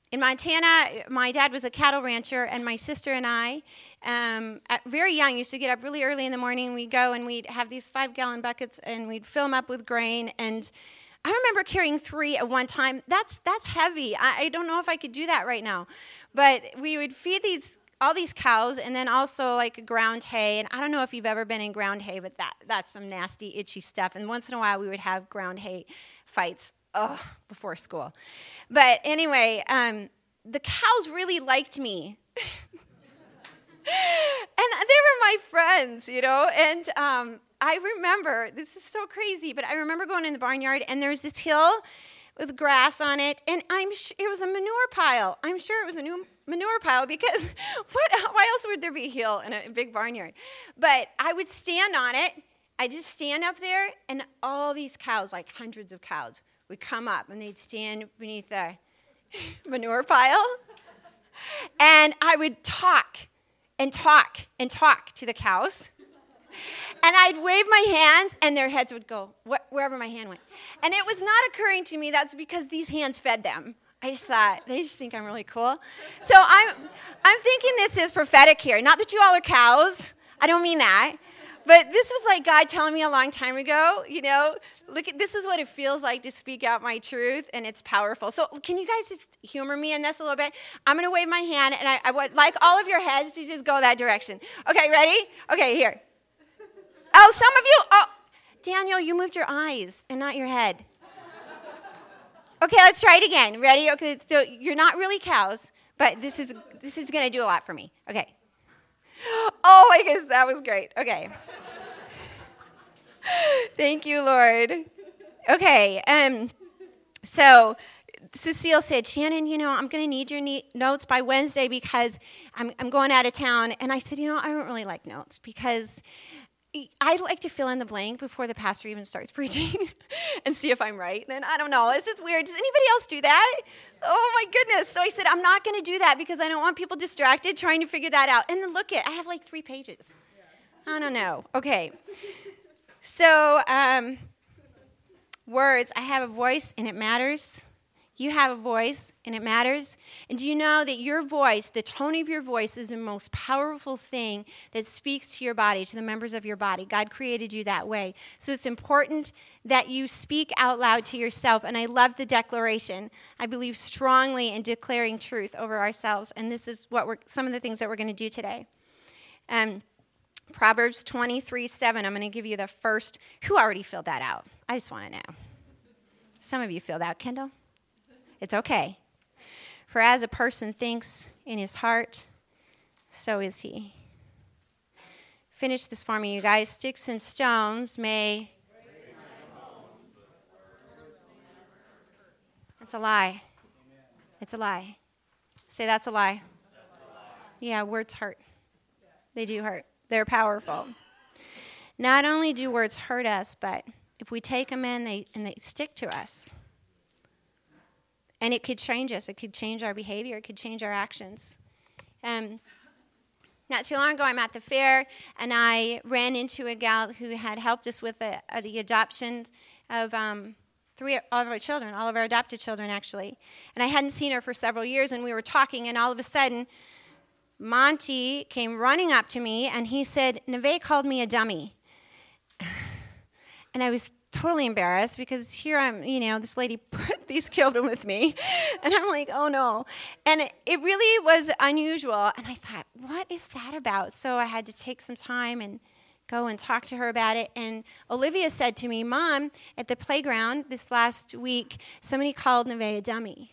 In Montana, my dad was a cattle rancher, and my sister and I, very young, used to get up really early in the morning. We'd go and we'd have these 5-gallon buckets, and we'd fill them up with grain. And I remember carrying 3 at one time. That's heavy. I don't know if I could do that right now. But we would feed all these cows, and then also like ground hay. And I don't know if you've ever been in ground hay, but that's some nasty, itchy stuff. And once in a while, we would have ground hay fights. Before school. But anyway, the cows really liked me. And they were my friends, And I remember, this is so crazy, but I remember going in the barnyard, and there's this hill with grass on it, and it was a manure pile. I'm sure it was a new manure pile, because why else would there be a hill in a big barnyard? But I would stand on it. I'd just stand up there, and all these cows, like hundreds of cows, would come up, and they'd stand beneath the manure pile. And I would talk and talk and talk to the cows. And I'd wave my hands, and their heads would go wherever my hand went. And it was not occurring to me that's because these hands fed them. I just thought, they just think I'm really cool. So I'm thinking this is prophetic here. Not that you all are cows. I don't mean that. But this was like God telling me a long time ago, this is what it feels like to speak out my truth, and it's powerful. So can you guys just humor me in this a little bit? I'm going to wave my hand, and I would like all of your heads to just go that direction. Okay, ready? Okay, here. Oh, some of you, Daniel, you moved your eyes and not your head. Okay, let's try it again. Ready? Okay, so you're not really cows, but this is going to do a lot for me. Okay. Oh, I guess that was great. Okay. Thank you, Lord. Okay. So Cecile said, Shannon, I'm going to need your notes by Wednesday because I'm going out of town. And I said, I don't really like notes because I like to fill in the blank before the pastor even starts preaching and see if I'm right. Then I don't know. It's just weird. Does anybody else do that? Oh, my goodness. So I said, I'm not going to do that because I don't want people distracted trying to figure that out. And then look I have like 3 pages. I don't know. Okay. So words, I have a voice and it matters. You have a voice, and it matters. And do you know that your voice, the tone of your voice, is the most powerful thing that speaks to your body, to the members of your body? God created you that way. So it's important that you speak out loud to yourself. And I love the declaration. I believe strongly in declaring truth over ourselves. And this is some of the things that we're going to do today. Proverbs 23:7. I'm going to give you the first. Who already filled that out? I just want to know. Some of you filled out. Kendall? It's okay. For as a person thinks in his heart, so is he. Finish this for me, you guys. Sticks and stones may... It's a lie. It's a lie. Say that's a lie. Yeah, words hurt. They do hurt. They're powerful. Not only do words hurt us, but if we take them in, they stick to us. And it could change us. It could change our behavior. It could change our actions. Not too long ago, I'm at the fair, and I ran into a gal who had helped us with the adoption of all of our children, all of our adopted children, actually. And I hadn't seen her for several years, and we were talking, and all of a sudden, Monty came running up to me, and he said, Neve called me a dummy. And I was totally embarrassed because here I'm, this lady put these children with me. And I'm like, oh no. And it really was unusual. And I thought, what is that about? So I had to take some time and go and talk to her about it. And Olivia said to me, Mom, at the playground this last week, somebody called Neve a dummy.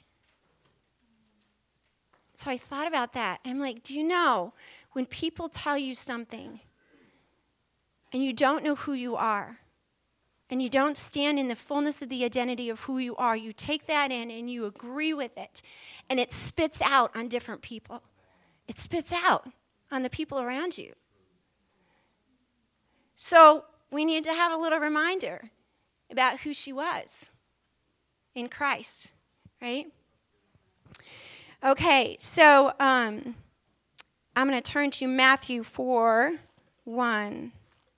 So I thought about that. I'm like, do you know when people tell you something and you don't know who you are, and you don't stand in the fullness of the identity of who you are, you take that in and you agree with it, and it spits out on different people. It spits out on the people around you. So we need to have a little reminder about who she was in Christ, right? Okay, so I'm going to turn to Matthew 4:1.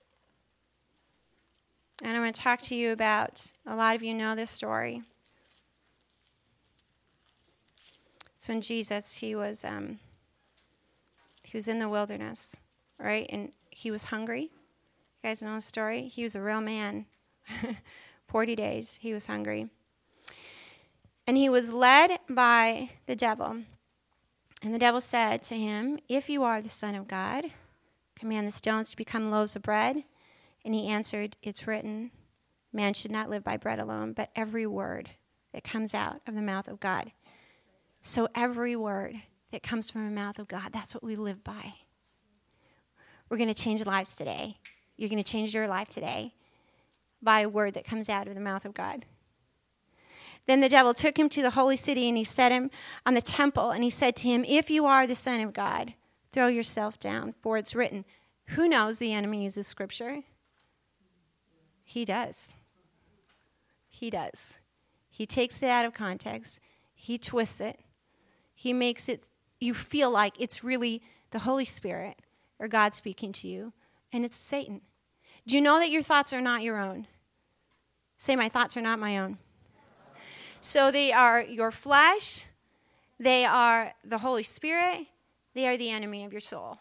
And I'm going to talk to you about, a lot of you know this story. It's It's when Jesus, he was in the wilderness, right? And he was hungry. You guys know the story? He was a real man. 40 days he was hungry. And he was led by the devil. And the devil said to him, "If you are the Son of God, command the stones to become loaves of bread." And he answered, "It's written, man should not live by bread alone, but every word that comes out of the mouth of God." So every word that comes from the mouth of God, that's what we live by. We're going to change lives today. You're going to change your life today by a word that comes out of the mouth of God. Then the devil took him to the holy city, and he set him on the temple, and he said to him, "If you are the Son of God, throw yourself down, for it's written." Who knows the enemy uses Scripture? He does. He does. He takes it out of context. He twists it. He makes it, you feel like it's really the Holy Spirit or God speaking to you, and it's Satan. Do you know that your thoughts are not your own? Say, my thoughts are not my own. So they are your flesh, they are the Holy Spirit, they are the enemy of your soul.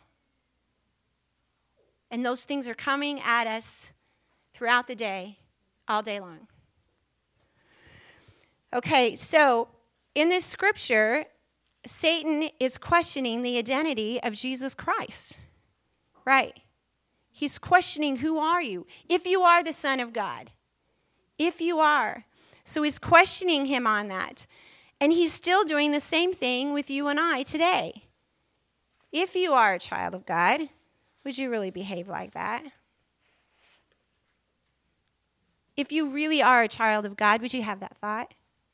And those things are coming at us throughout the day, all day long. Okay, so in this scripture, Satan is questioning the identity of Jesus Christ, right? He's questioning, who are you? If you are the Son of God, if you are. So he's questioning him on that. And he's still doing the same thing with you and I today. If you are a child of God, would you really behave like that? If you really are a child of God, would you have that thought?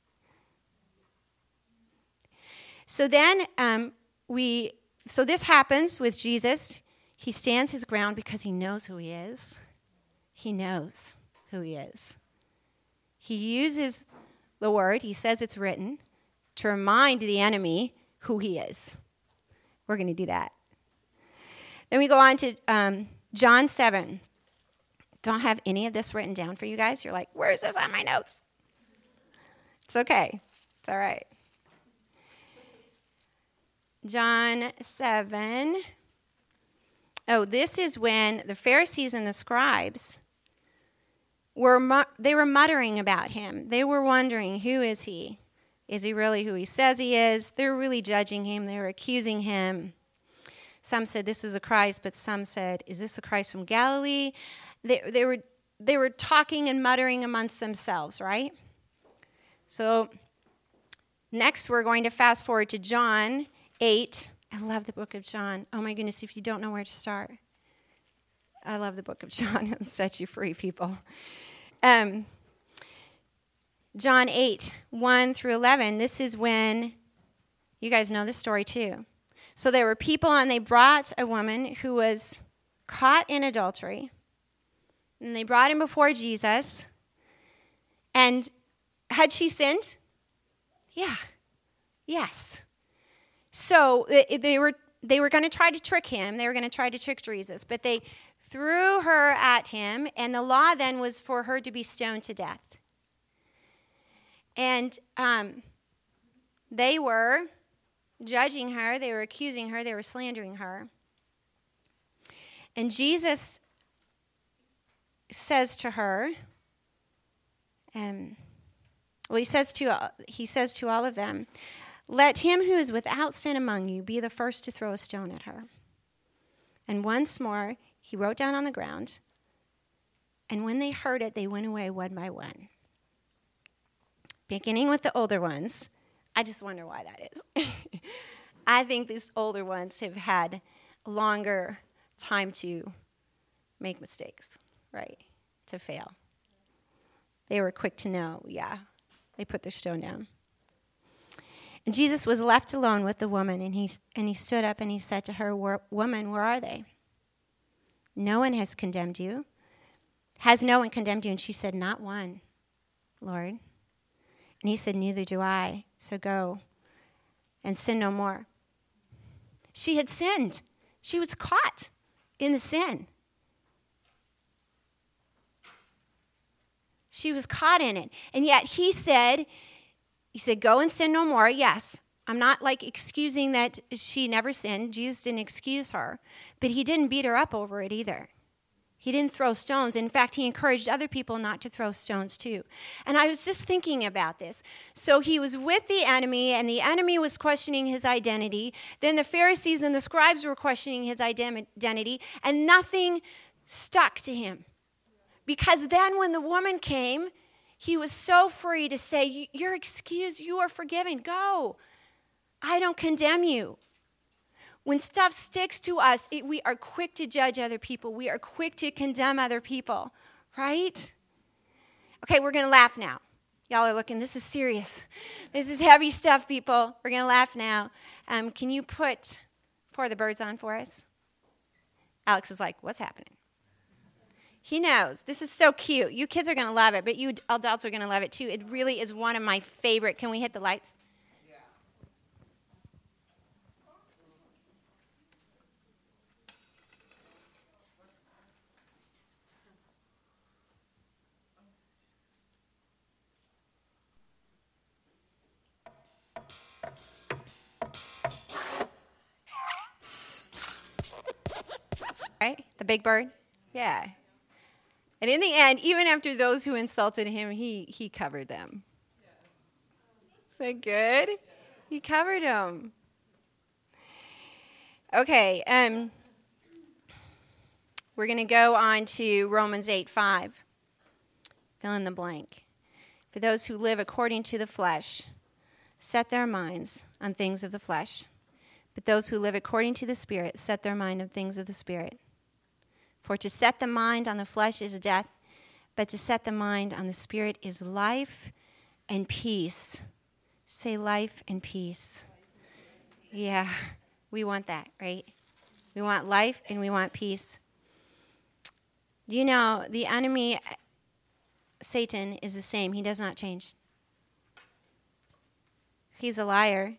So then so this happens with Jesus. He stands his ground because he knows who he is. He knows who he is. He uses the word, he says it's written, to remind the enemy who he is. We're going to do that. Then we go on to John 7. Don't have any of this written down for you guys. You're like, where's this on my notes? It's okay. It's all right. John 7. Oh, this is when the Pharisees and the scribes were muttering about him. They were wondering, who is he? Is he really who he says he is? They're really judging him. They were accusing him. Some said this is a Christ, but some said, is this the Christ from Galilee? They were talking and muttering amongst themselves, right? So next we're going to fast forward to John 8. I love the book of John. Oh my goodness, if you don't know where to start. I love the book of John. It'll set you free, people. John 8, 1 through 11. This is when, you guys know this story too. So there were people, and they brought a woman who was caught in adultery. And they brought him before Jesus. And had she sinned? Yeah. Yes. So they were going to try to trick him. They were going to try to trick Jesus. But they threw her at him, and the law then was for her to be stoned to death. And they were judging her, they were accusing her, they were slandering her. And Jesus says to her, he says to all of them, "Let him who is without sin among you be the first to throw a stone at her." And once more, he wrote down on the ground. And when they heard it, they went away one by one. Beginning with the older ones. I just wonder why that is. I think these older ones have had a longer time to make mistakes, right? To fail. They were quick to know, yeah. They put their stone down. And Jesus was left alone with the woman, and he stood up and he said to her, "Woman, where are they? No one has condemned you. Has no one condemned you?" And she said, "Not one, Lord." And he said, "Neither do I. So go and sin no more." She had sinned. She was caught in the sin. She was caught in it. And yet he said, go and sin no more. Yes, I'm not like excusing that she never sinned. Jesus didn't excuse her, but he didn't beat her up over it either. He didn't throw stones. In fact, he encouraged other people not to throw stones too. And I was just thinking about this. So he was with the enemy, and the enemy was questioning his identity. Then the Pharisees and the scribes were questioning his identity, and nothing stuck to him. Because then when the woman came, he was so free to say, you're excused, you are forgiven, go. I don't condemn you. When stuff sticks to us, we are quick to judge other people. We are quick to condemn other people, right? Okay, we're going to laugh now. Y'all are looking, this is serious. This is heavy stuff, people. We're going to laugh now. Can you put For the Birds on for us? Alex is like, what's happening? He knows. This is so cute. You kids are going to love it, but you adults are going to love it too. It really is one of my favorite. Can we hit the lights? Right? The big bird? Yeah. And in the end, even after those who insulted him, he covered them. Is that good? He covered them. Okay. We're going to go on to Romans 8:5. Fill in the blank. For those who live according to the flesh, set their minds on things of the flesh. But those who live according to the Spirit, set their mind on things of the Spirit. For to set the mind on the flesh is death, but to set the mind on the Spirit is life and peace. Say life and peace. Yeah, we want that, right? We want life and we want peace. Do you know the enemy, Satan, is the same. He does not change. He's a liar.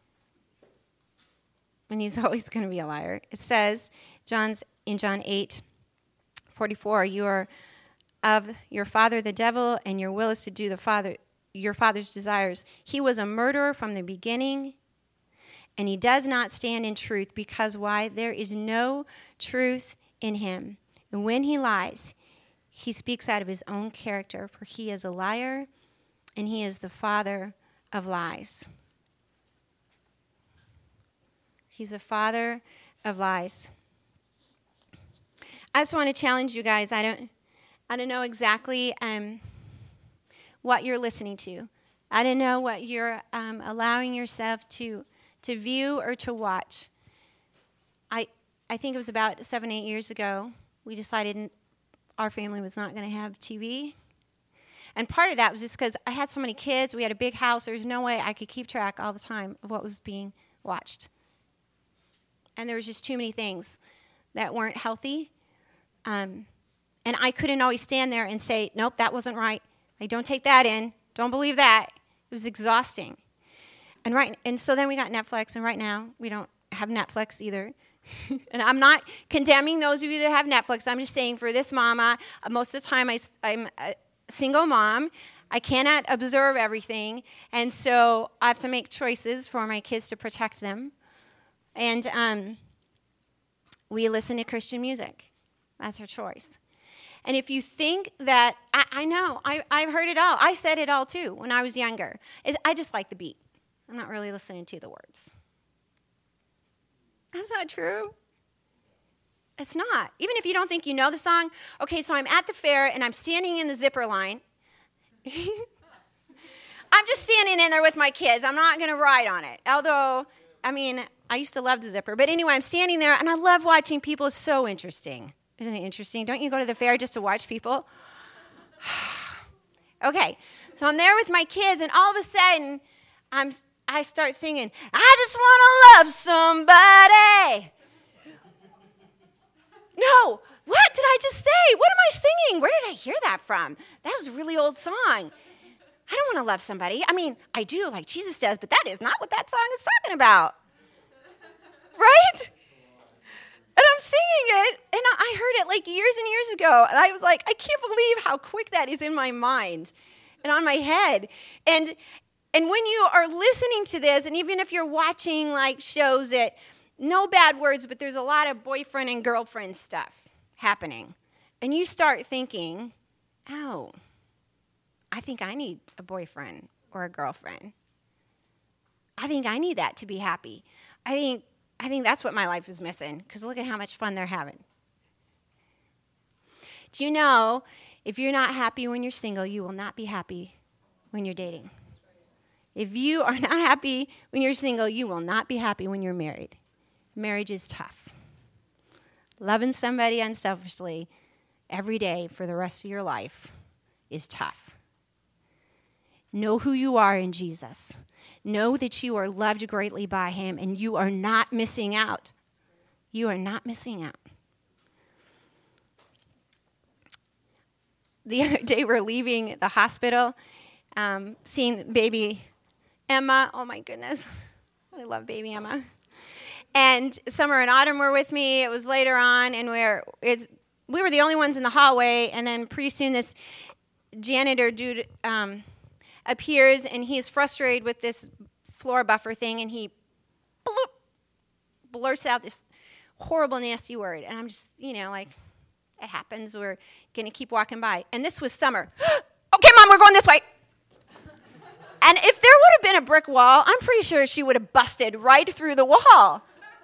And he's always going to be a liar. It says in John 8:44, you are of your father the devil, and your will is to do your father's desires. He was a murderer from the beginning, and he does not stand in truth, because why? There is no truth in him. And when he lies, he speaks out of his own character, for he is a liar, and he is the father of lies. He's a father of lies. I just want to challenge you guys. I don't know exactly what you're listening to. I don't know what you're allowing yourself to view or to watch. I think it was about 7-8 years ago, we decided our family was not going to have TV. And part of that was just because I had so many kids. We had a big house. There was no way I could keep track all the time of what was being watched. And there was just too many things that weren't healthy. And I couldn't always stand there and say, nope, that wasn't right. Like, don't take that in. Don't believe that. It was exhausting. And so then we got Netflix, and right now we don't have Netflix either. And I'm not condemning those of you that have Netflix. I'm just saying for this mama, most of the time I'm a single mom. I cannot observe everything. And so I have to make choices for my kids to protect them. And we listen to Christian music. That's our choice. And if you think that, I know, I've heard it all. I said it all too when I was younger. I just like the beat. I'm not really listening to the words. That's not true. It's not. Even if you don't think you know the song. Okay, so I'm at the fair and I'm standing in the zipper line. I'm just standing in there with my kids. I'm not going to ride on it. Although, I used to love the zipper. But anyway, I'm standing there, and I love watching people. It's so interesting. Isn't it interesting? Don't you go to the fair just to watch people? Okay, so I'm there with my kids, and all of a sudden, I start singing, I just want to love somebody. No, what did I just say? What am I singing? Where did I hear that from? That was a really old song. I don't want to love somebody. I do, like Jesus does, but that is not what that song is talking about. Right? And I'm singing it, and I heard it like years and years ago, and I was like, I can't believe how quick that is in my mind and on my head. And And when you are listening to this, and even if you're watching like shows that, no bad words, but there's a lot of boyfriend and girlfriend stuff happening. And you start thinking, oh, I think I need a boyfriend or a girlfriend. I think I need that to be happy. I think that's what my life is missing, because look at how much fun they're having. Do you know, if you're not happy when you're single, you will not be happy when you're dating. If you are not happy when you're single, you will not be happy when you're married. Marriage is tough. Loving somebody unselfishly every day for the rest of your life is tough. Know who you are in Jesus. Know that you are loved greatly by him, and you are not missing out. You are not missing out. The other day we're leaving the hospital, seeing baby Emma. Oh my goodness. I love baby Emma. And Summer and Autumn were with me. It was later on, and we were the only ones in the hallway. And then pretty soon this janitor dude appears, and he's frustrated with this floor buffer thing, and he blurts out this horrible, nasty word. And I'm just, like, it happens. We're going to keep walking by. And this was Summer. Okay, Mom, we're going this way. And if there would have been a brick wall, I'm pretty sure she would have busted right through the wall.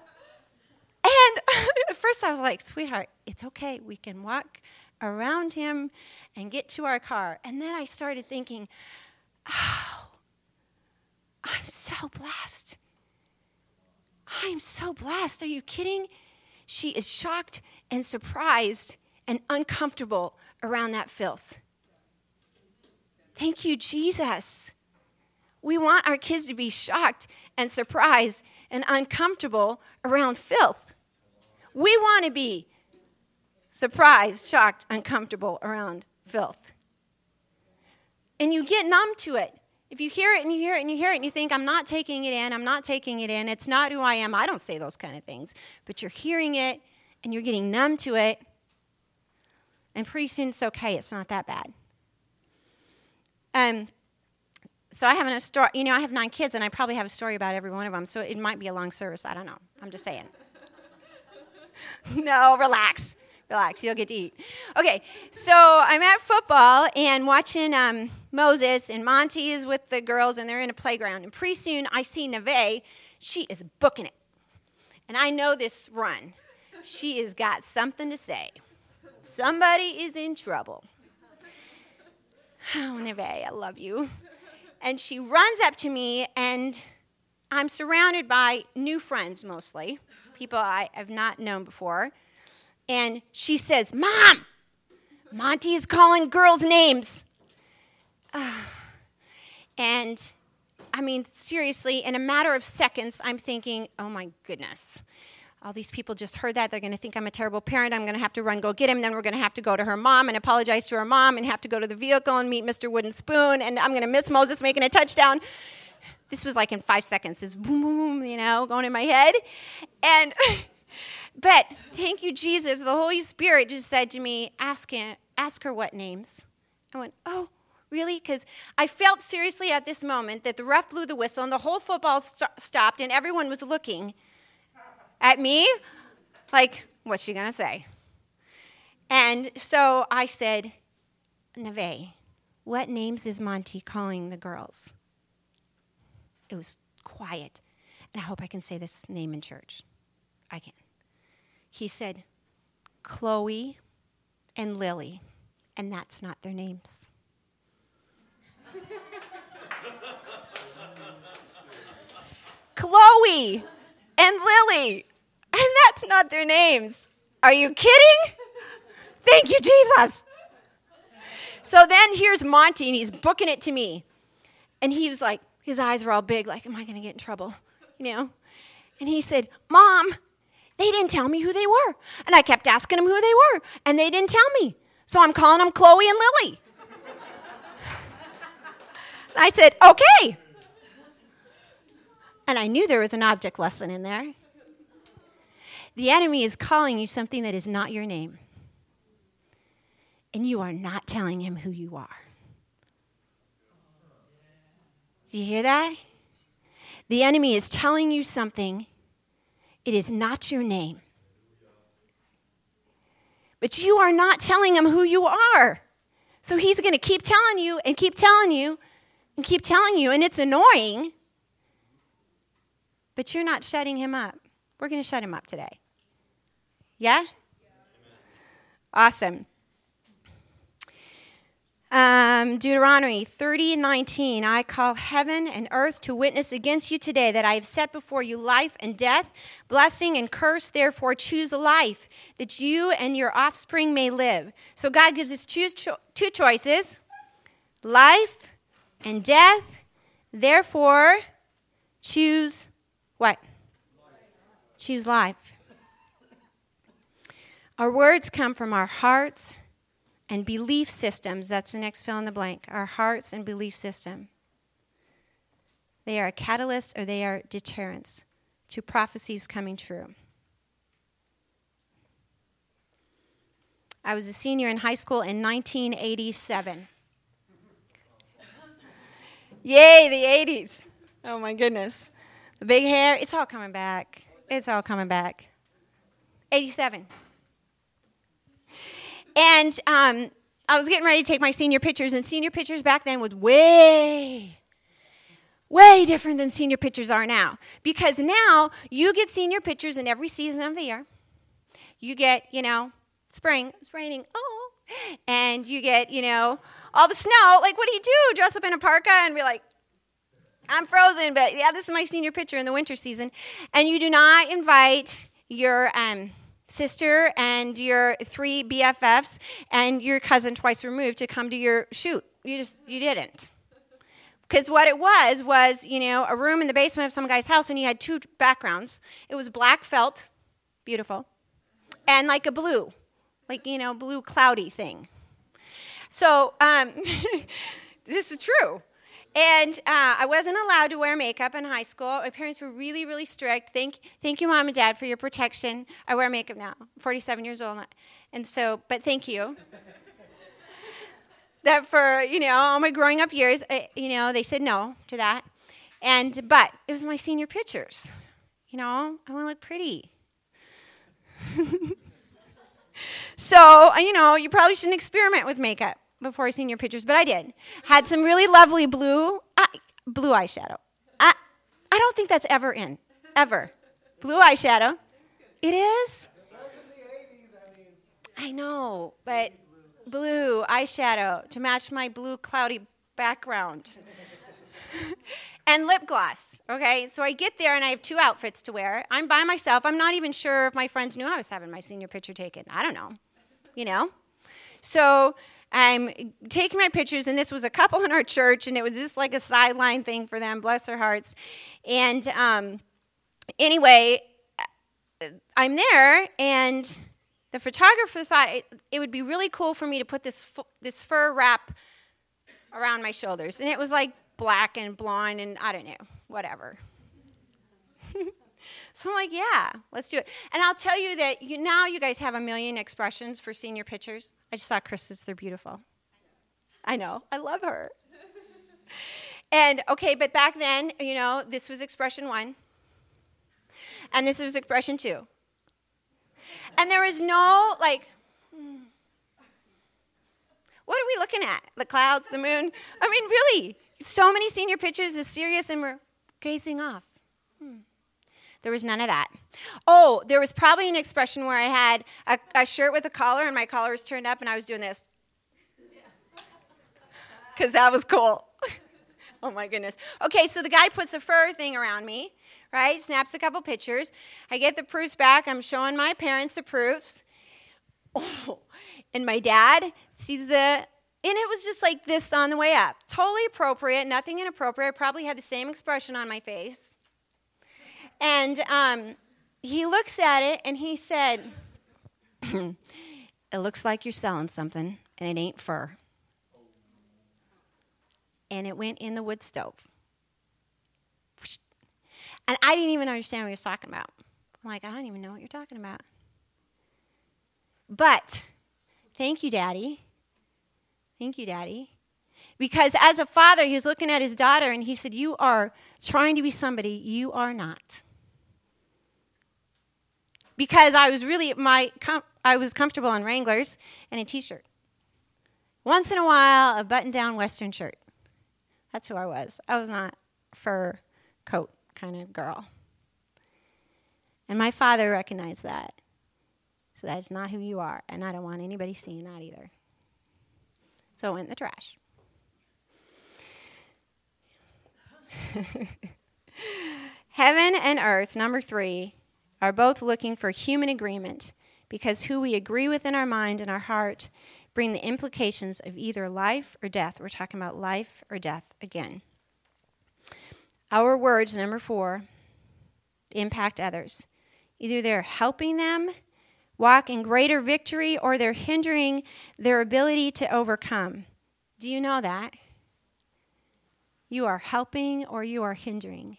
And at first I was like, sweetheart, it's okay. We can walk around him and get to our car. And then I started thinking, oh, I'm so blessed. I'm so blessed. Are you kidding? She is shocked and surprised and uncomfortable around that filth. Thank you, Jesus. We want our kids to be shocked and surprised and uncomfortable around filth. We want to be surprised, shocked, uncomfortable around filth. And you get numb to it. If you hear it and you hear it and you hear it and you think, I'm not taking it in, it's not who I am. I don't say those kind of things. But you're hearing it and you're getting numb to it. And pretty soon it's okay. It's not that bad. So I have a story. I have 9 kids, and I probably have a story about every one of them. So it might be a long service. I don't know. I'm just saying. No, relax. Relax. You'll get to eat. Okay, so I'm at football and watching Moses, and Monty is with the girls, and they're in a playground. And pretty soon I see Neve. She is booking it. And I know this run. She has got something to say. Somebody is in trouble. Oh, Neve, I love you. And she runs up to me, and I'm surrounded by new friends mostly, people I have not known before. And she says, Mom, Monty is calling girls' names. And, seriously, in a matter of seconds, I'm thinking, oh, my goodness. All these people just heard that. They're going to think I'm a terrible parent. I'm going to have to run, go get him. Then we're going to have to go to her mom and apologize to her mom and have to go to the vehicle and meet Mr. Wooden Spoon. And I'm going to miss Moses making a touchdown. This was like in 5 seconds. This boom, boom, boom, going in my head. But thank you, Jesus. The Holy Spirit just said to me, ask her what names. I went, oh, really? Because I felt seriously at this moment that the ref blew the whistle and the whole football stopped and everyone was looking at me, like, what's she going to say? And so I said, Neve, what names is Monty calling the girls? It was quiet. And I hope I can say this name in church. I can. He said, Chloe and Lily. And that's not their names. Chloe and Lily. And that's not their names. Are you kidding? Thank you, Jesus. So then here's Monty, and he's booking it to me. And he was like, his eyes were all big, like, am I going to get in trouble? And he said, Mom, they didn't tell me who they were. And I kept asking them who they were, and they didn't tell me. So I'm calling them Chloe and Lily. And I said, okay. And I knew there was an object lesson in there. The enemy is calling you something that is not your name. And you are not telling him who you are. You hear that? The enemy is telling you something. It is not your name. But you are not telling him who you are. So he's going to keep telling you and keep telling you and keep telling you, and it's annoying. But you're not shutting him up. We're going to shut him up today. Yeah? Awesome. Deuteronomy 30:19. I call heaven and earth to witness against you today that I have set before you life and death, blessing and curse. Therefore choose a life that you and your offspring may live. So God gives us two choices, life and death. Therefore choose what? Choose life. Our words come from our hearts and belief systems. That's the next fill in the blank. Our hearts and belief system. They are a catalyst or they are deterrents to prophecies coming true. I was a senior in high school in 1987. Yay, the 80s. Oh my goodness. The big hair, it's all coming back. It's all coming back. 87. And I was getting ready to take my senior pictures, and senior pictures back then was way different than senior pictures are now. Because now you get senior pictures in every season of the year. You get, spring, it's raining, and you get, all the snow. Like, what do? Dress up in a parka and be like, I'm frozen, but yeah, this is my senior picture in the winter season. And you do not invite your sister and your 3 BFFs and your cousin twice removed to come to your shoot. You didn't. Because what it was, a room in the basement of some guy's house, and you had 2 backgrounds. It was black felt, beautiful, and like a blue, blue cloudy thing. So this is true. And I wasn't allowed to wear makeup in high school. My parents were really, really strict. Thank you, Mom and Dad, for your protection. I wear makeup now. I'm 47 years old. And so, but thank you. That for, all my growing up years, they said no to that. But it was my senior pictures. I want to look pretty. So, you probably shouldn't experiment with makeup before I seen your pictures, but I did. Had some really lovely blue eyeshadow. I don't think that's ever in, ever. Blue eyeshadow. It is? I know, but blue eyeshadow to match my blue cloudy background. And lip gloss, okay? So I get there and I have 2 outfits to wear. I'm by myself. I'm not even sure if my friends knew I was having my senior picture taken. I don't know, So I'm taking my pictures, and this was a couple in our church, and it was just like a sideline thing for them, bless their hearts. And anyway, I'm there, and the photographer thought it would be really cool for me to put this fur wrap around my shoulders. And it was like black and blonde, and I don't know, whatever. So I'm like, yeah, let's do it. And I'll tell you that now you guys have a million expressions for senior pictures. I just saw Krista's. They're beautiful. I know. I love her. And, okay, but back then, this was expression 1. And this was expression 2. And there was no, what are we looking at? The clouds, the moon? I mean, really, so many senior pictures is serious, and we're gazing off. There was none of that. Oh, there was probably an expression where I had a shirt with a collar, and my collar was turned up, and I was doing this. Because that was cool. Oh, my goodness. Okay, so the guy puts a fur thing around me, right? Snaps a couple pictures. I get the proofs back. I'm showing my parents the proofs. Oh, and my dad sees and it was just like this on the way up. Totally appropriate, nothing inappropriate. I probably had the same expression on my face. And he looks at it, and he said, it looks like you're selling something, and it ain't fur. And it went in the wood stove. And I didn't even understand what he was talking about. I'm like, I don't even know what you're talking about. But thank you, Daddy. Thank you, Daddy. Because as a father, he was looking at his daughter and he said, you are trying to be somebody you are not. Because I was really, I was comfortable in Wranglers and a t-shirt. Once in a while, a button-down Western shirt. That's who I was. I was not a fur coat kind of girl. And my father recognized that. So that is not who you are, and I don't want anybody seeing that either. So it went in the trash. Heaven and earth, number 3, are both looking for human agreement because who we agree with in our mind and our heart bring the implications of either life or death. We're talking about life or death again. Our words, number 4, impact others. Either they're helping them walk in greater victory or they're hindering their ability to overcome. Do you know that? You are helping or you are hindering.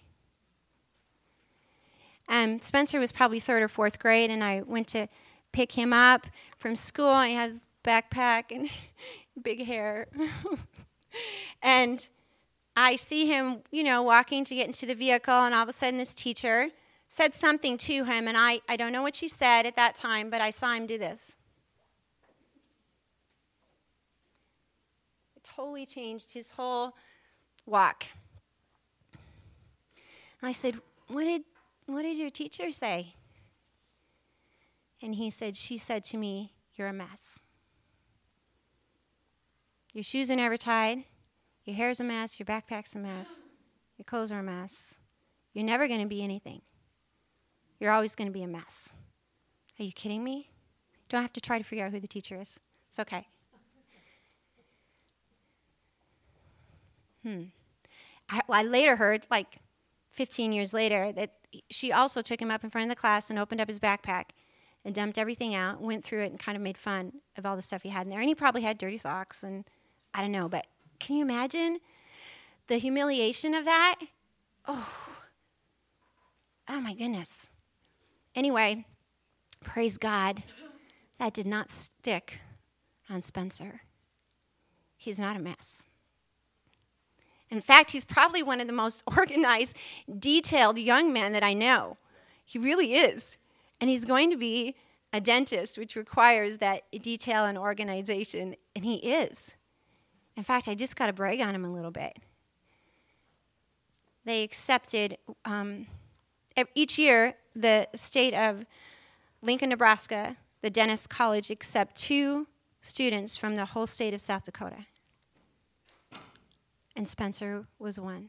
Spencer was probably 3rd or 4th grade, and I went to pick him up from school, and he has a backpack and big hair. And I see him, walking to get into the vehicle, and all of a sudden this teacher said something to him, and I don't know what she said at that time, but I saw him do this. It totally changed his whole walk. And I said, what did your teacher say? And she said to me, you're a mess. Your shoes are never tied. Your hair's a mess. Your backpack's a mess. Your clothes are a mess. You're never going to be anything. You're always going to be a mess. Are you kidding me? Don't have to try to figure out who the teacher is. It's okay. I later heard, 15 years later, that she also took him up in front of the class and opened up his backpack and dumped everything out, went through it and kind of made fun of all the stuff he had in there. And he probably had dirty socks and I don't know, but can you imagine the humiliation of that? Oh my goodness. Anyway, praise God, that did not stick on Spencer. He's not a mess. In fact, he's probably one of the most organized, detailed young men that I know. He really is. And he's going to be a dentist, which requires that detail and organization, and he is. In fact, I just got to brag on him a little bit. They accepted, each year, the state of Lincoln, Nebraska, the Dentist College, accept 2 students from the whole state of South Dakota. And Spencer was one.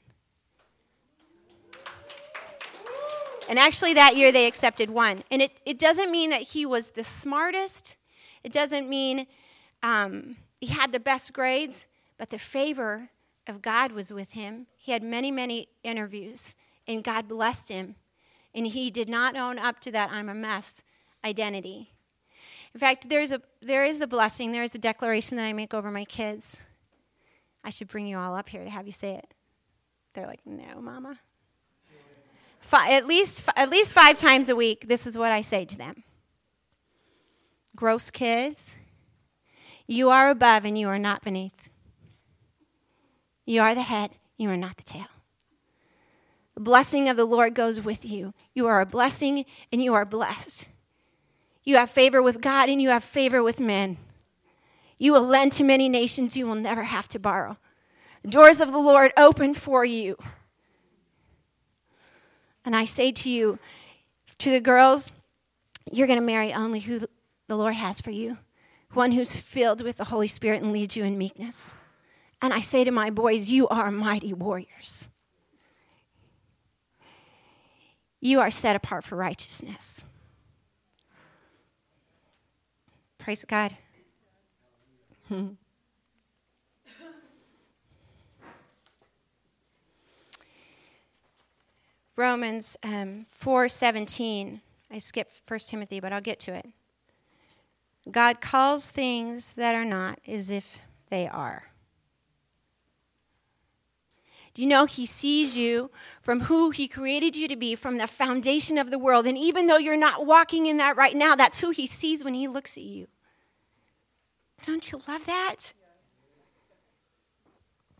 And actually that year they accepted 1. And it doesn't mean that he was the smartest. It doesn't mean he had the best grades. But the favor of God was with him. He had many, many interviews. And God blessed him. And he did not own up to that I'm a mess identity. In fact, there is a blessing. There is a declaration that I make over my kids. I should bring you all up here to have you say it. They're like, no, Mama. At least 5 times a week, this is what I say to them. Gross kids, you are above and you are not beneath. You are the head, you are not the tail. The blessing of the Lord goes with you. You are a blessing and you are blessed. You have favor with God and you have favor with men. You will lend to many nations, you will never have to borrow. The doors of the Lord open for you. And I say to you, to the girls, you're going to marry only who the Lord has for you, one who's filled with the Holy Spirit and leads you in meekness. And I say to my boys, you are mighty warriors. You are set apart for righteousness. Praise God. Romans 4:17. I skipped 1 Timothy, but I'll get to it. God calls things that are not as if they are. Do you know he sees you from who he created you to be, from the foundation of the world? And even though you're not walking in that right now, that's who he sees when he looks at you. Don't you love that?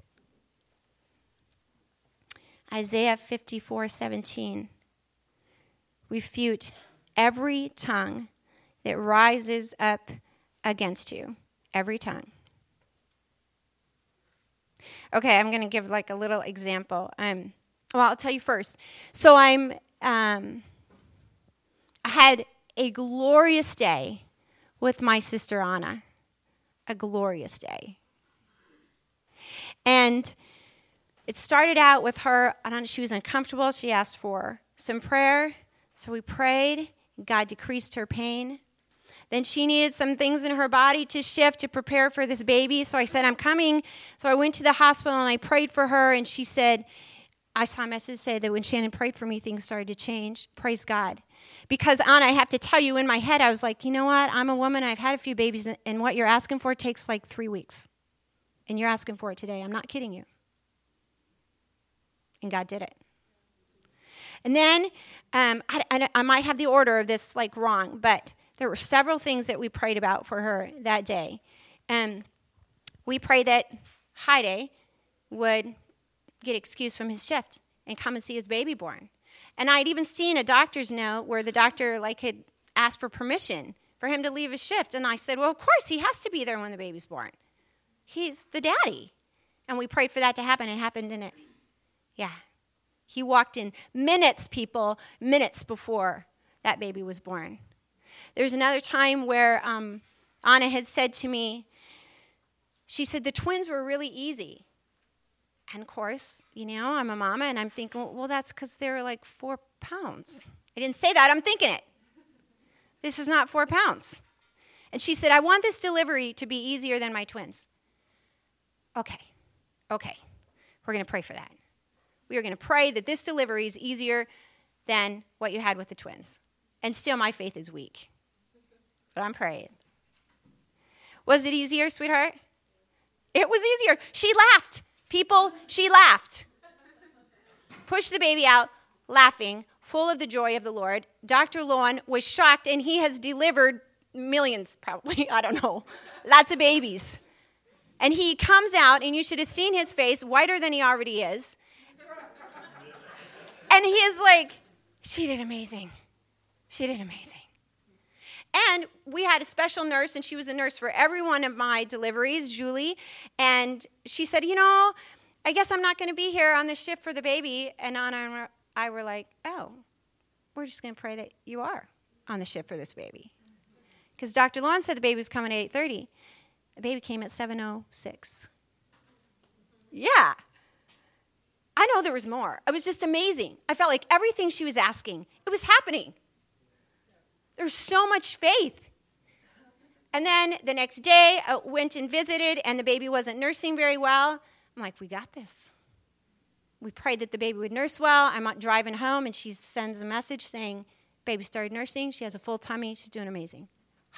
Isaiah 54:17. Refute every tongue that rises up against you. Every tongue. Okay, I'm going to give like a little example. Well, I'll tell you first. So I had a glorious day with my sister Anna. A glorious day. And it started out with her, she was uncomfortable. She asked for some prayer. So we prayed. God decreased her pain. Then she needed some things in her body to shift to prepare for this baby. So I said, I'm coming. So I went to the hospital and I prayed for her. And she said, I saw a message say that when Shannon prayed for me, things started to change. Praise God. Because, Anna, I have to tell you, in my head, I was like, you know what? I'm a woman. I've had a few babies. And what you're asking for takes like 3 weeks. And you're asking for it today. I'm not kidding you. And God did it. And then I might have the order of this like wrong, but there were several things that we prayed about for her that day. We prayed that Heide would get excused from his shift and come and see his baby born. And I'd even seen a doctor's note where the doctor like had asked for permission for him to leave his shift. And I said, well, of course, he has to be there when the baby's born. He's the daddy. And we prayed for that to happen. It happened, didn't it? Yeah. He walked in minutes before that baby was born. There's another time where Anna had said to me, she said, the twins were really easy. And of course, I'm a mama, and I'm thinking, well, that's because they're like 4 pounds. I didn't say that. I'm thinking it. This is not 4 pounds. And she said, I want this delivery to be easier than my twins. Okay. We're going to pray for that. We are going to pray that this delivery is easier than what you had with the twins. And still, my faith is weak. But I'm praying. Was it easier, sweetheart? It was easier. She laughed. People, she laughed. Pushed the baby out, laughing, full of the joy of the Lord. Dr. Lowen was shocked, and he has delivered millions, probably, I don't know, lots of babies. And he comes out, and you should have seen his face, whiter than he already is. And he is like, she did amazing. She did amazing. And we had a special nurse, and she was a nurse for every one of my deliveries, Julie. And she said, I guess I'm not going to be here on the shift for the baby. And Anna and I were like, oh, we're just going to pray that you are on the shift for this baby. Because Dr. Lowen said the baby was coming at 8:30. The baby came at 7:06. Yeah. I know there was more. It was just amazing. I felt like everything she was asking, it was happening. There's so much faith. And then the next day, I went and visited, and the baby wasn't nursing very well. I'm like, we got this. We prayed that the baby would nurse well. I'm driving home, and she sends a message saying, baby started nursing. She has a full tummy. She's doing amazing.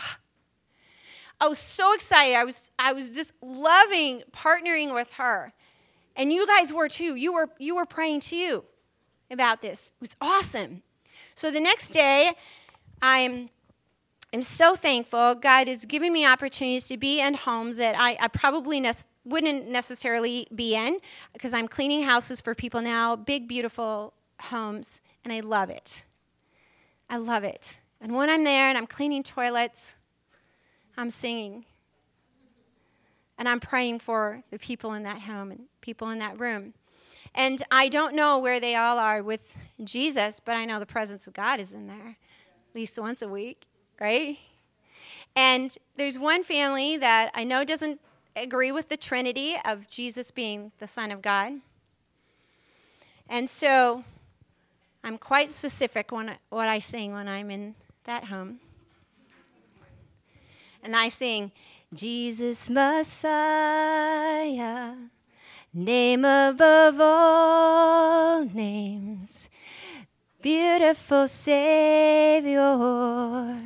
I was so excited. I was just loving partnering with her. And you guys were too. You were praying too about this. It was awesome. So the next day, I'm so thankful. God is giving me opportunities to be in homes that I probably wouldn't necessarily be in, because I'm cleaning houses for people now, big, beautiful homes, and I love it. I love it. And when I'm there and I'm cleaning toilets, I'm singing. And I'm praying for the people in that home and people in that room. And I don't know where they all are with Jesus, but I know the presence of God is in there at least once a week, right? And there's one family that I know doesn't agree with the Trinity of Jesus being the Son of God. And so I'm quite specific what I sing when I'm in that home. And I sing, Jesus Messiah, name above all names, beautiful Savior,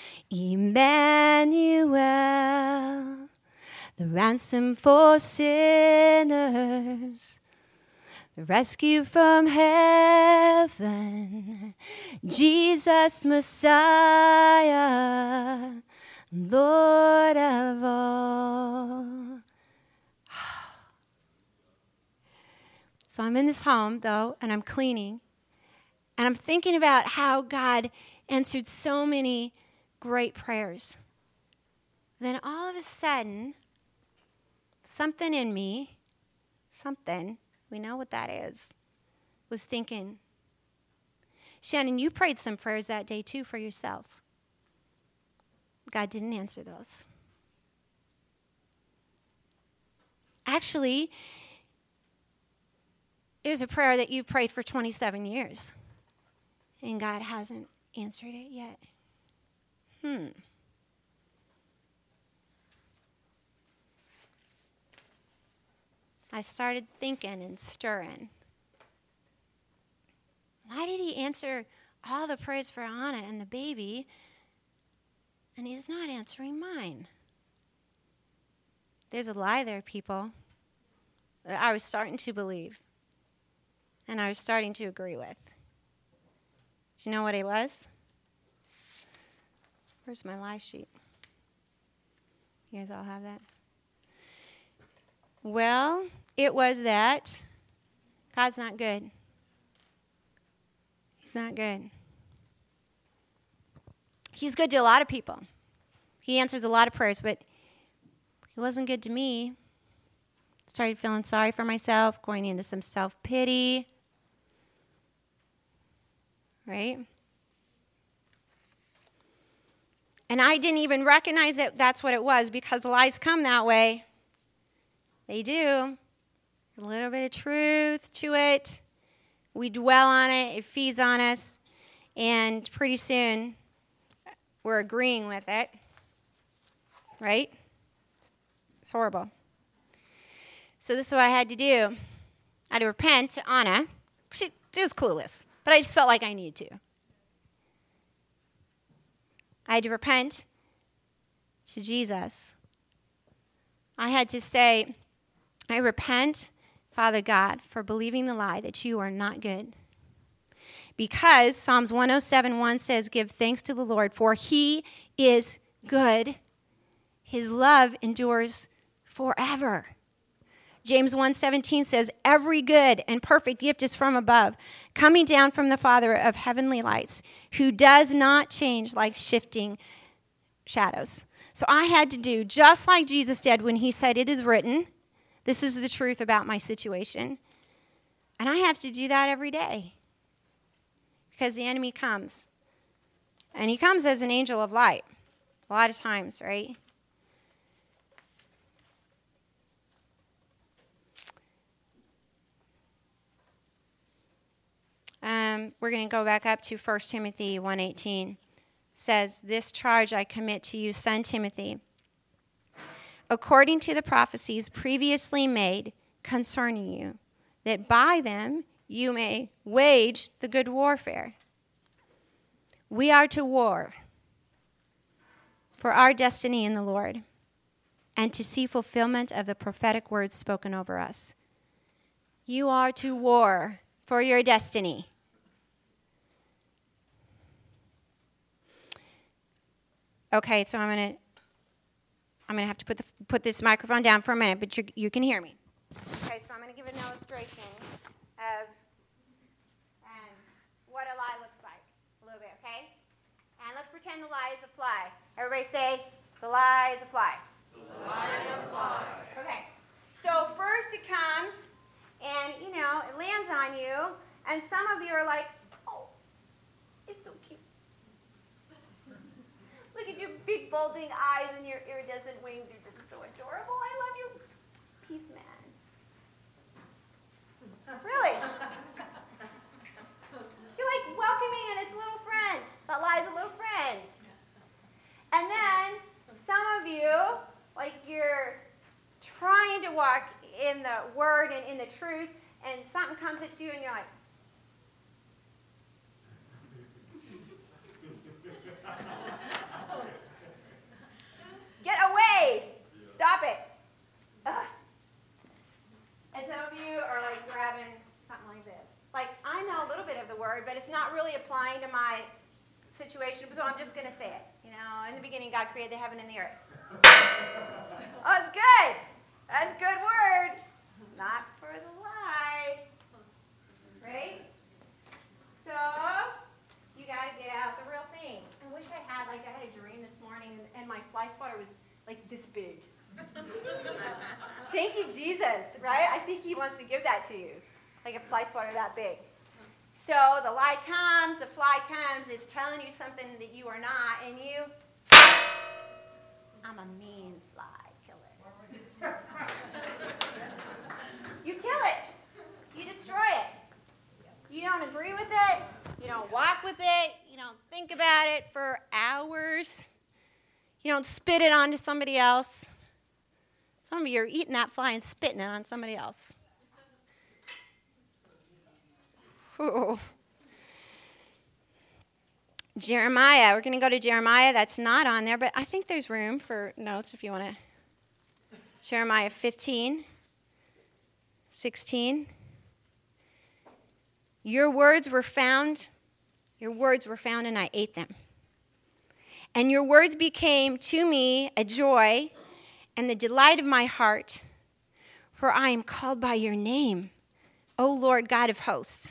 Emmanuel, the ransom for sinners, the rescue from heaven, Jesus Messiah, Lord of all. So I'm in this home, though, and I'm cleaning. And I'm thinking about how God answered so many great prayers. Then all of a sudden, something in me, we know what that is, was thinking, Shannon, you prayed some prayers that day too for yourself. God didn't answer those. Actually, it was a prayer that you've prayed for 27 years, and God hasn't answered it yet. I started thinking and stirring. Why did he answer all the prayers for Anna and the baby, and he's not answering mine? There's a lie there, people, that I was starting to believe, and I was starting to agree with. Do you know what it was? Where's my lie sheet? You guys all have that? Well, it was that God's not good. He's not good. He's good to a lot of people. He answers a lot of prayers, but he wasn't good to me. Started feeling sorry for myself, going into some self-pity. Right? And I didn't even recognize that that's what it was, because lies come that way. They do. A little bit of truth to it. We dwell on it. It feeds on us. And pretty soon, we're agreeing with it. Right? It's horrible. So this is what I had to do. I had to repent to Anna. She was clueless, but I just felt like I needed to. I had to repent to Jesus. I had to say, I repent, Father God, for believing the lie that you are not good. Because Psalms 107:1 says, give thanks to the Lord, for he is good. His love endures forever. James 1:17 says, every good and perfect gift is from above, coming down from the Father of heavenly lights, who does not change like shifting shadows. So I had to do just like Jesus did when he said, it is written. This is the truth about my situation. And I have to do that every day. Because the enemy comes. And he comes as an angel of light. A lot of times, right? We're going to go back up to 1 Timothy 1:18. Says, this charge I commit to you, son Timothy, according to the prophecies previously made concerning you, that by them you may wage the good warfare. We are to war for our destiny in the Lord, and to see fulfillment of the prophetic words spoken over us. You are to war for your destiny. Okay, so I'm gonna have to put this microphone down for a minute, but you can hear me. Okay, so I'm gonna give an illustration of what a lie looks like a little bit. Okay, and let's pretend the lie is a fly. Everybody say, the lie is a fly. The lie is a fly. Okay, so first it comes, and it lands on you, and some of you are like, oh, it's so cute. Look at your big bulging eyes and your iridescent wings. You're just so adorable. I love you. Peace, man. Really? You're like welcoming and it's a little friend. That lie's a little friend. And then some of you, like you're trying to walk in the word and in the truth, and something comes at you and you're like, get away! Stop it! Ugh. And some of you are like grabbing something like this. Like, I know a little bit of the word, but it's not really applying to my situation, so I'm just going to say it. In the beginning, God created the heaven and the earth. Oh, it's good. That's a good word. Not for the lie. right? So you got to get out the real thing. I wish I had a dream this morning, and my fly swatter was like this big. Thank you, Jesus, right? I think he wants to give that to you, like a fly swatter that big. So the lie comes, the fly comes, it's telling you something that you are not, and you, I'm a mean fly killer. You kill it. You destroy it. You don't agree with it. You don't walk with it. You don't think about it for hours. You don't spit it onto somebody else. Some of you are eating that fly and spitting it on somebody else. Ooh. Jeremiah. We're going to go to Jeremiah. That's not on there, but I think there's room for notes if you want to. Jeremiah 15, 16. Your words were found, and I ate them. And your words became to me a joy and the delight of my heart, for I am called by your name, O Lord God of hosts.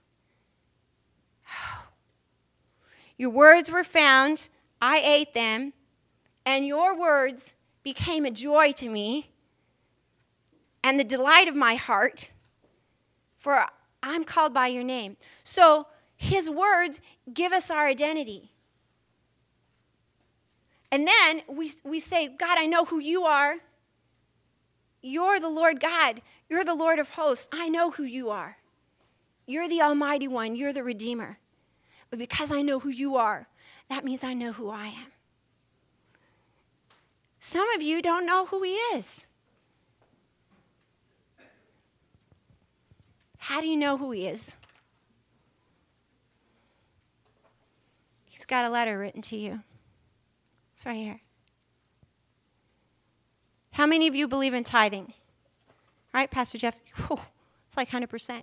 Your words were found, I ate them, and your words became a joy to me and the delight of my heart, for I'm called by your name. So his words give us our identity. And then we say, God, I know who you are. You're the Lord God. You're the Lord of hosts. I know who you are. You're the Almighty One. You're the Redeemer. But because I know who you are, that means I know who I am. Some of you don't know who he is. How do you know who he is? He's got a letter written to you. It's right here. How many of you believe in tithing? Right, Pastor Jeff? Whew, it's like 100%.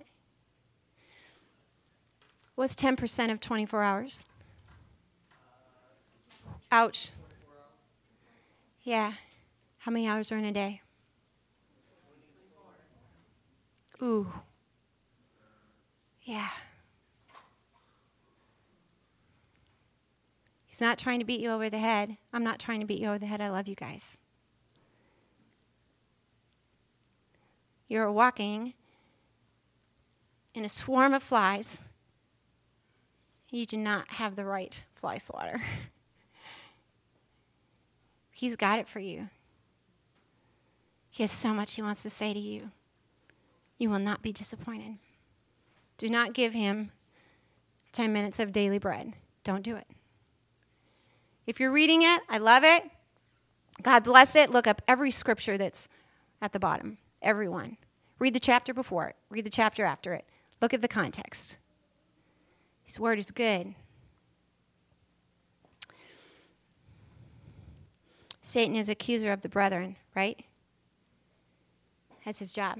What's 10% of 24 hours? Ouch. Yeah. How many hours are in a day? Ooh. Yeah. He's not trying to beat you over the head. I'm not trying to beat you over the head. I love you guys. You're walking in a swarm of flies. You do not have the right fly swatter. He's got it for you. He has so much he wants to say to you. You will not be disappointed. Do not give him 10 minutes of daily bread. Don't do it. If you're reading it, I love it. God bless it. Look up every scripture that's at the bottom. Everyone. Read the chapter before it. Read the chapter after it. Look at the context. His word is good. Satan is accuser of the brethren, right? That's his job.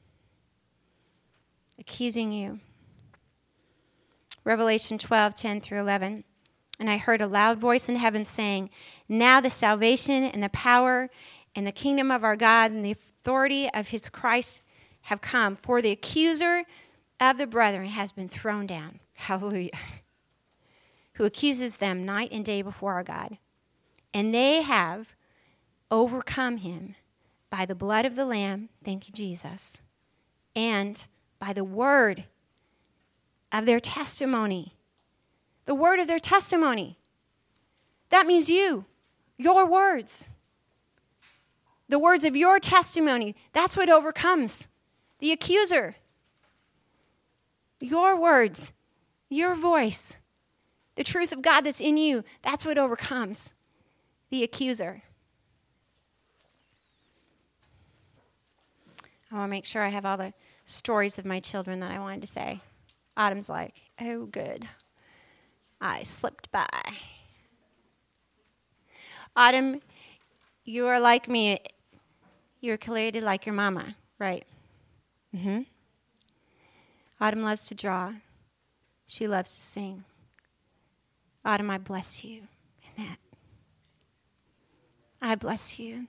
Accusing you. Revelation 12:10 through 11. And I heard a loud voice in heaven saying, now the salvation and the power and the kingdom of our God and the authority of his Christ have come. For the accuser of the brethren has been thrown down. Hallelujah. Who accuses them night and day before our God. And they have overcome him by the blood of the Lamb, thank you, Jesus, and by the word of their testimony. The word of their testimony. That means you, your words. The words of your testimony. That's what overcomes the accuser. Your words, your voice, the truth of God that's in you, that's what overcomes the accuser. I want to make sure I have all the stories of my children that I wanted to say. Autumn's like, oh, good. I slipped by. Autumn, you are like me. You're created like your mama, right? Mm-hmm. Autumn loves to draw. She loves to sing. Autumn, I bless you in that. I bless you.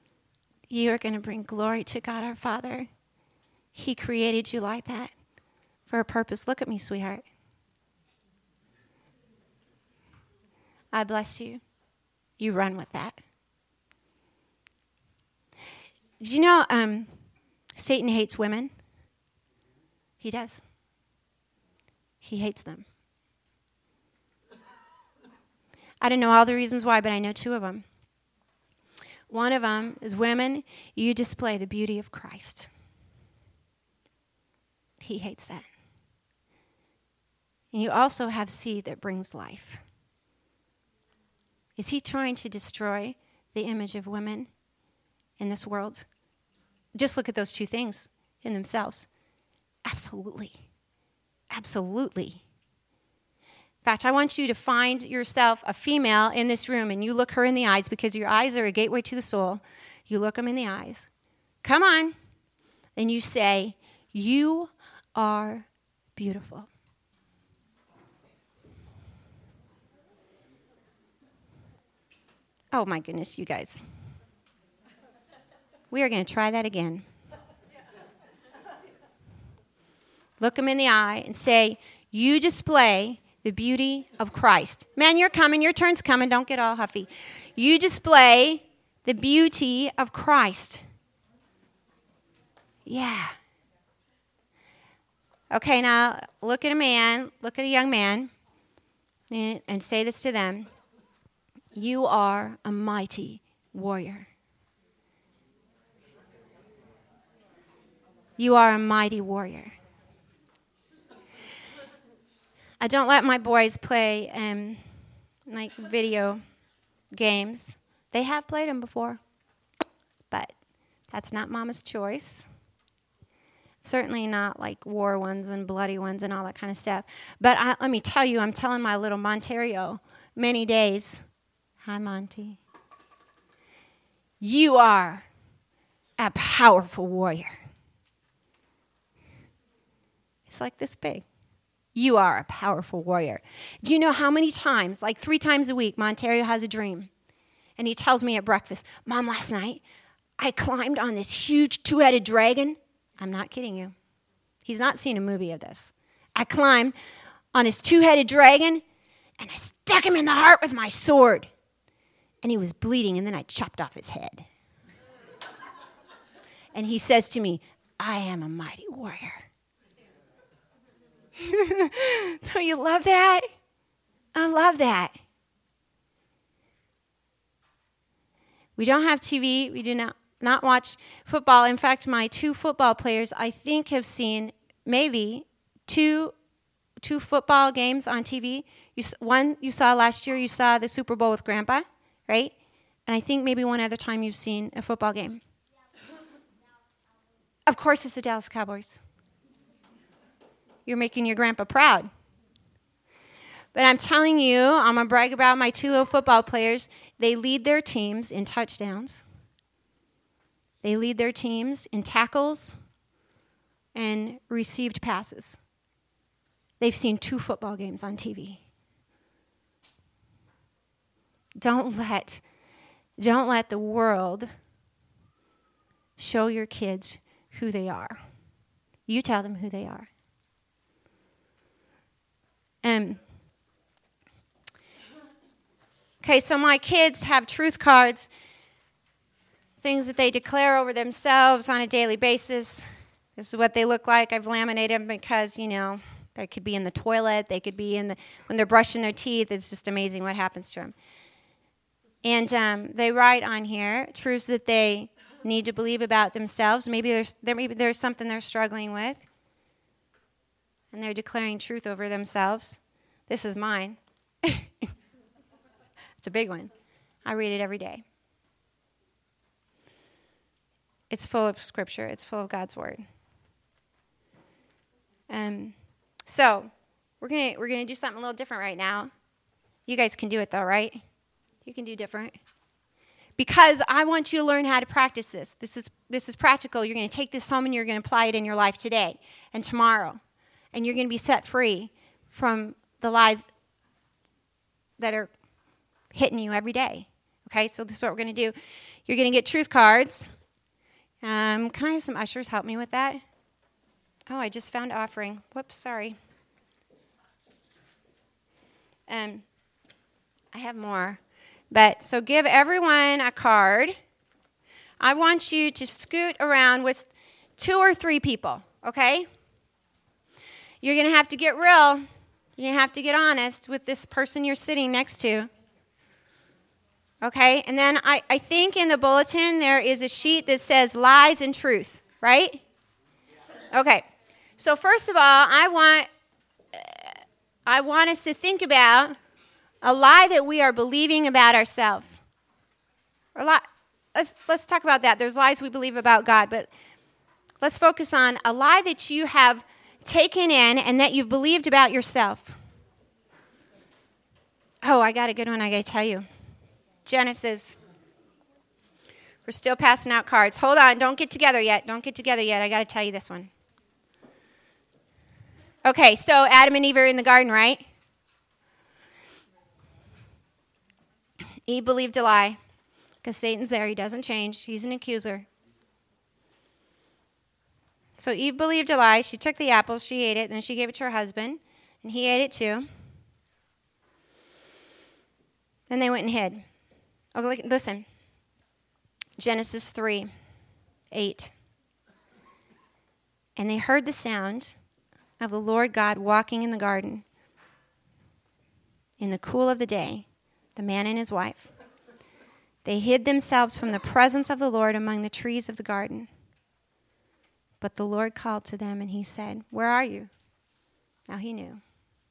You are going to bring glory to God our Father. He created you like that. for a purpose. Look at me, sweetheart. I bless you. You run with that. Do you know Satan hates women? He does. He hates them. I don't know all the reasons why, but I know two of them. One of them is women, you display the beauty of Christ. He hates that. And you also have seed that brings life. Is he trying to destroy the image of women in this world? Just look at those two things in themselves. Absolutely. Absolutely. In fact, I want you to find yourself a female in this room and you look her in the eyes because your eyes are a gateway to the soul. You look them in the eyes. Come on. And you say, you are beautiful. Oh my goodness, you guys. We are going to try that again. Look them in the eye and say, you display the beauty of Christ. Man, you're coming. Your turn's coming. Don't get all huffy. You display the beauty of Christ. Yeah. Okay, now look at a man, look at a young man, and say this to them. You are a mighty warrior. You are a mighty warrior. I don't let my boys play like video games. They have played them before, but that's not Mama's choice. Certainly not like war ones and bloody ones and all that kind of stuff. But let me tell you, I'm telling my little Monterio many days. Hi, Monty. You are a powerful warrior. It's like this big. You are a powerful warrior. Do you know how many times, like 3 times a week, Monterio has a dream? And he tells me at breakfast, Mom, last night, I climbed on this huge 2-headed dragon. I'm not kidding you. He's not seen a movie of this. I climbed on this 2-headed dragon, and I stuck him in the heart with my sword. And he was bleeding, and then I chopped off his head. And he says to me, I am a mighty warrior. Don't you love that? I love that. We don't have TV. We do not watch football. In fact, my 2 football players, I think, have seen maybe two football games on TV. One you saw last year. You saw the Super Bowl with Grandpa, right? And I think maybe one other time you've seen a football game. Of course, it's the Dallas Cowboys. You're making your grandpa proud. But I'm telling you, I'm going to brag about my 2 little football players. They lead their teams in touchdowns. They lead their teams in tackles and received passes. They've seen 2 football games on TV. Don't let the world show your kids who they are. You tell them who they are. Okay, so my kids have truth cards, things that they declare over themselves on a daily basis. This is what they look like. I've laminated them because, they could be in the toilet. They could be when they're brushing their teeth. It's just amazing what happens to them. And they write on here truths that they need to believe about themselves. Maybe there's something they're struggling with. And they're declaring truth over themselves. This is mine. It's a big one. I read it every day. It's full of scripture. It's full of God's word. So we're gonna do something a little different right now. You guys can do it though, right? You can do different. Because I want you to learn how to practice this. This is practical. You're going to take this home and you're going to apply it in your life today and tomorrow. And you're going to be set free from the lies that are hitting you every day. Okay, so this is what we're going to do. You're going to get truth cards. Can I have some ushers help me with that? Oh, I just found offering. Whoops, sorry. I have more. But so give everyone a card. I want you to scoot around with 2 or 3 people, okay? You're going to have to get real. You're going to have to get honest with this person you're sitting next to. Okay? And then I think in the bulletin there is a sheet that says lies and truth, right? Okay. So first of all, I want us to think about a lie that we are believing about ourselves. Let's talk about that. There's lies we believe about God, but let's focus on a lie that you have taken in and that you've believed about yourself. Oh, I got a good one I got to tell you. Genesis. We're still passing out cards. Hold on. Don't get together yet. I got to tell you this one. Okay, so Adam and Eve are in the garden, right? Eve believed a lie because Satan's there. He doesn't change. He's an accuser. So Eve believed a lie. She took the apple. She ate it. Then she gave it to her husband, and he ate it too. Then they went and hid. Oh, listen. Genesis 3:8. And they heard the sound of the Lord God walking in the garden in the cool of the day, the man and his wife. They hid themselves from the presence of the Lord among the trees of the garden. But the Lord called to them, and he said, "Where are you?" Now he knew.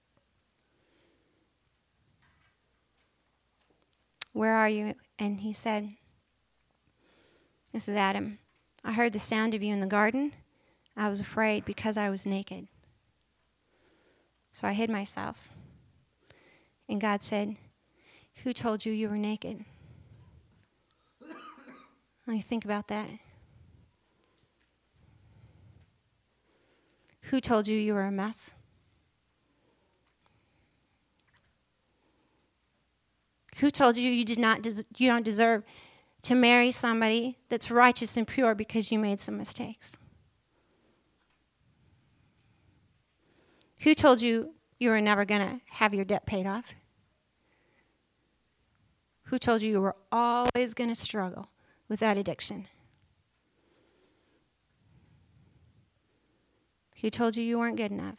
"Where are you?" And he said, "This is Adam. I heard the sound of you in the garden. I was afraid because I was naked. So I hid myself." And God said, "Who told you you were naked?" Let me think about that. Who told you you were a mess? Who told you you don't deserve to marry somebody that's righteous and pure because you made some mistakes? Who told you you were never going to have your debt paid off? Who told you you were always going to struggle with that addiction? Who told you you weren't good enough?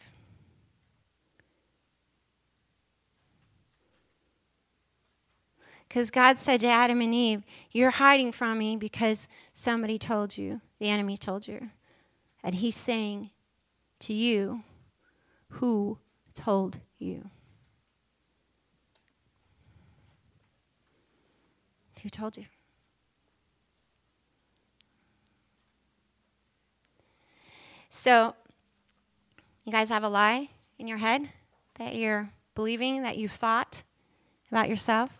Because God said to Adam and Eve, "You're hiding from me because somebody told you, the enemy told you." And he's saying to you, who told you? Who told you? So, you guys have a lie in your head that you're believing, that you've thought about yourself?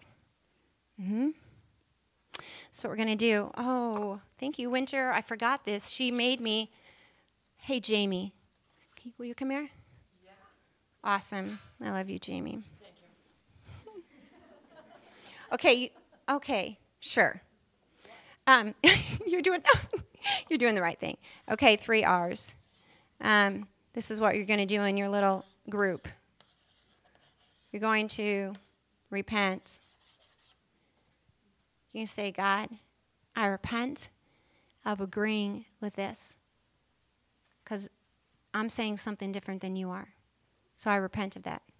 So what we're going to do. Oh, thank you, Winter. I forgot this. She made me. Hey, Jamie. Will you come here? Yeah. Awesome. I love you, Jamie. Thank you. Okay, sure. You're doing the right thing. Okay, 3 R's. This is what you're going to do in your little group. You're going to repent. You say, "God, I repent of agreeing with this because I'm saying something different than you are. So I repent of that."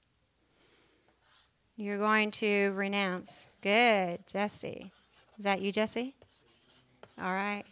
You're going to renounce. Good, Jesse. Is that you, Jesse? All right.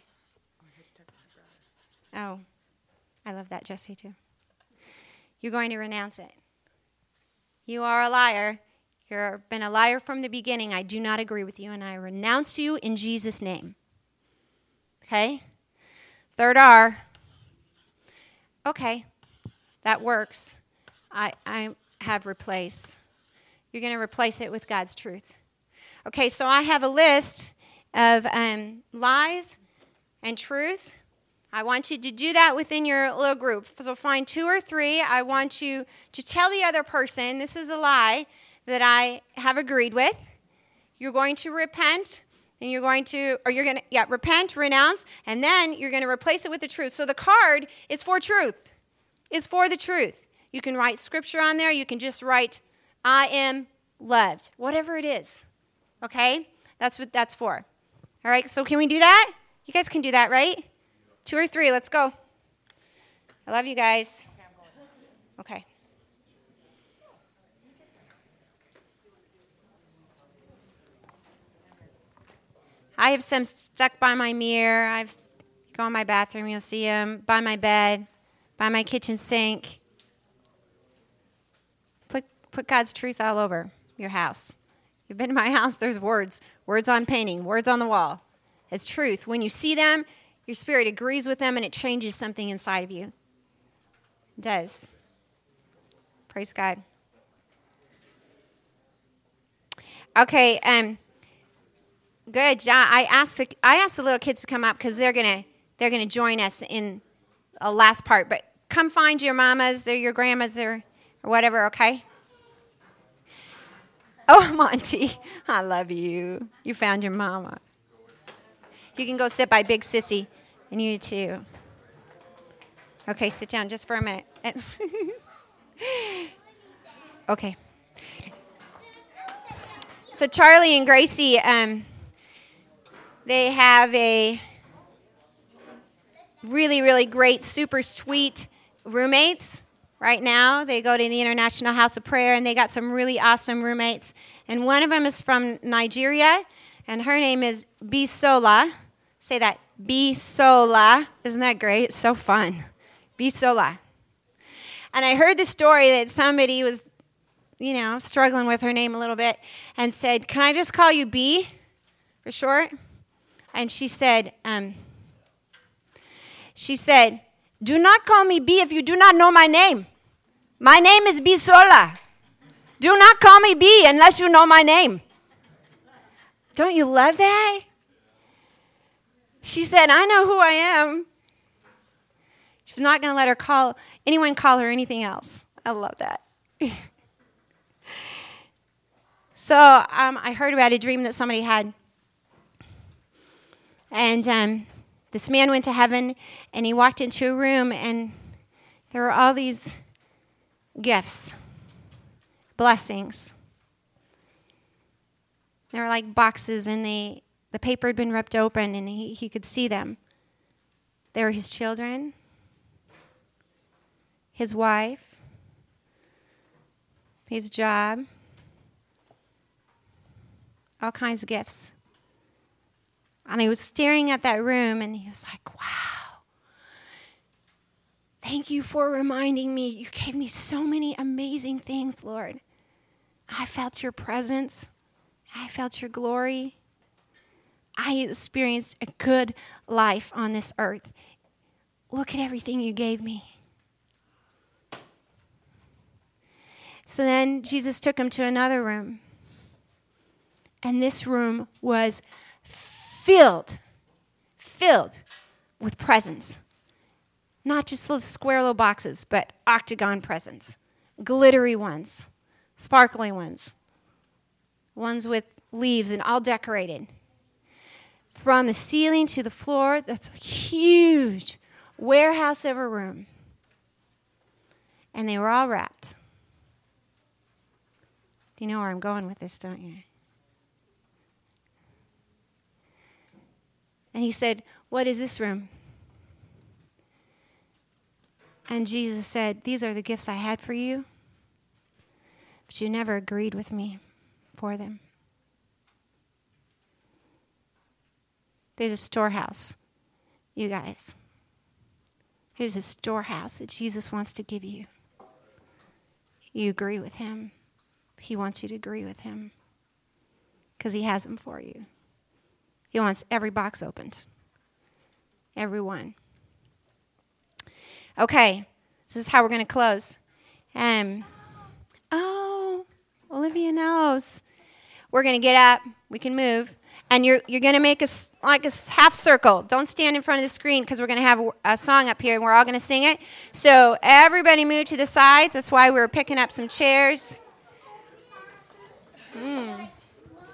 Oh, I love that, Jesse, too. You're going to renounce it. You are a liar. You've been a liar from the beginning. I do not agree with you, and I renounce you in Jesus' name. Okay? 3rd R. Okay, that works. I have replace. You're going to replace it with God's truth. Okay, so I have a list of lies and truth. I want you to do that within your little group. So find 2 or 3. I want you to tell the other person, this is a lie that I have agreed with. You're going to repent And you're going to repent, renounce, and then you're going to replace it with the truth. So the card is for truth. It's for the truth. You can write scripture on there. You can just write, I am loved. Whatever it is. Okay? That's what that's for. All right, so can we do that? You guys can do that, right? 2 or 3, let's go. I love you guys. Okay. I have some stuck by my mirror. Go in my bathroom, you'll see them. By my bed, by my kitchen sink. Put God's truth all over your house. You've been to my house, there's words. Words on painting, words on the wall. It's truth. When you see them, your spirit agrees with them and it changes something inside of you. It does. Praise God. Okay, good, John. I asked the little kids to come up because they're gonna join us in the last part. But come find your mamas or your grandmas or whatever, okay? Oh, Monty, I love you. You found your mama. You can go sit by Big Sissy, and you too. Okay, sit down just for a minute. Okay. So Charlie and Gracie, they have a really, really great, super sweet roommates right now. They go to the International House of Prayer, and they got some really awesome roommates. And one of them is from Nigeria, and her name is Bisola. Say that, Bisola. Isn't that great? It's so fun. Bisola. And I heard the story that somebody was, struggling with her name a little bit and said, can I just call you B for short? And she said, do not call me B if you do not know my name. My name is Bisola. Do not call me B unless you know my name. Don't you love that? She said, I know who I am. She's not going to let anyone call her anything else. I love that. So I heard about a dream that somebody had. And this man went to heaven, and he walked into a room, and there were all these gifts, blessings. They were like boxes, and the paper had been ripped open, and he could see them. They were his children, his wife, his job, all kinds of gifts. And he was staring at that room, and he was like, wow, thank you for reminding me. You gave me so many amazing things, Lord. I felt your presence. I felt your glory. I experienced a good life on this earth. Look at everything you gave me. So then Jesus took him to another room. And this room was filled with presents. Not just little square little boxes, but octagon presents. Glittery ones, sparkly ones. Ones with leaves and all decorated. From the ceiling to the floor, that's a huge warehouse of a room. And they were all wrapped. You know where I'm going with this, don't you? And he said, what is this room? And Jesus said, these are the gifts I had for you, but you never agreed with me for them. There's a storehouse, you guys. There's a storehouse that Jesus wants to give you. You agree with him. He wants you to agree with him because he has them for you. He wants every box opened. Every one. Okay, this is how we're going to close. Olivia knows. We're going to get up. We can move. And you're going to make a half circle. Don't stand in front of the screen because we're going to have a song up here and we're all going to sing it. So everybody move to the sides. That's why we're picking up some chairs.